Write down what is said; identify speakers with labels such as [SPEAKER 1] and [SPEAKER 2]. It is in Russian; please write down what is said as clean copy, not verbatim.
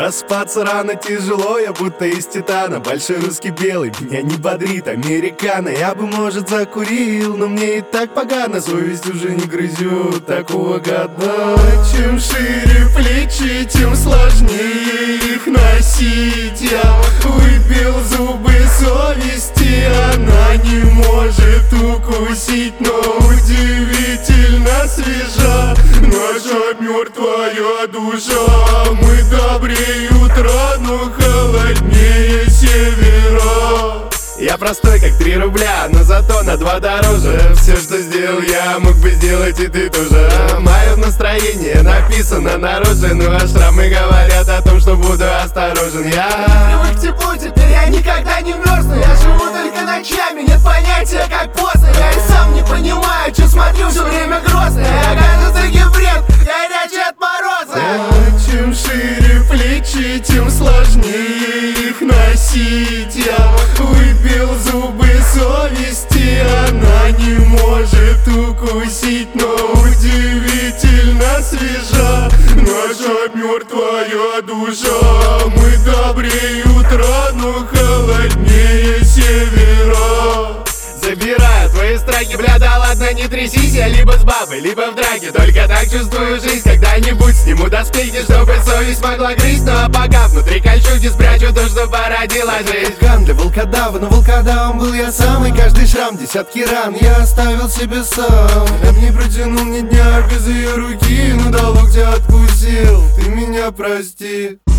[SPEAKER 1] Проспаться рано тяжело, я будто из титана. Большой русский белый, меня не бодрит американо. Я бы, может, закурил, но мне и так погано. Совесть уже не грызет такого года. Чем шире плечи, тем сложнее их носить. Я выбил зубы совести, она не может укусить. Но удивительно свежа наша мертвая душа. Мы добрее утра, но холоднее севера. Я простой, как 3 рубля, но зато на 2 дороже. Все, что сделал я, мог бы сделать и ты тоже. Мое настроение написано на роже. Ну а шрамы говорят о том, что буду осторожен. Я
[SPEAKER 2] привык к теплу, теперь я никогда не мерзну. Я живу только ночами, нет понятия, как поздно. Я и сам не понимаю, что смотрю все время грозно. Я, кажется, гибрид, горячий от мороза.
[SPEAKER 1] Чем шире плечи, тем сложнее их носить. Я выбил зубы совести, она не может укусить. Но удивительно свежа наша мертвая душа. Мы добрее утра, но холоднее севера. Забираю твои страхи, бля, да ладно, не трясись. Я либо с бабой, либо в драке. Только так чувствую жизнь, когда-нибудь сниму доспехи, чтобы совесть могла грызть. Ну а пока внутри кольчуги спрячу то, что породила жизнь.
[SPEAKER 3] Для волкодава, но волкодавом был я сам. И каждый шрам, десятки ран я оставил себе сам. Я б не протянул ни дня без ее руки, но до локтя откусил, ты меня прости.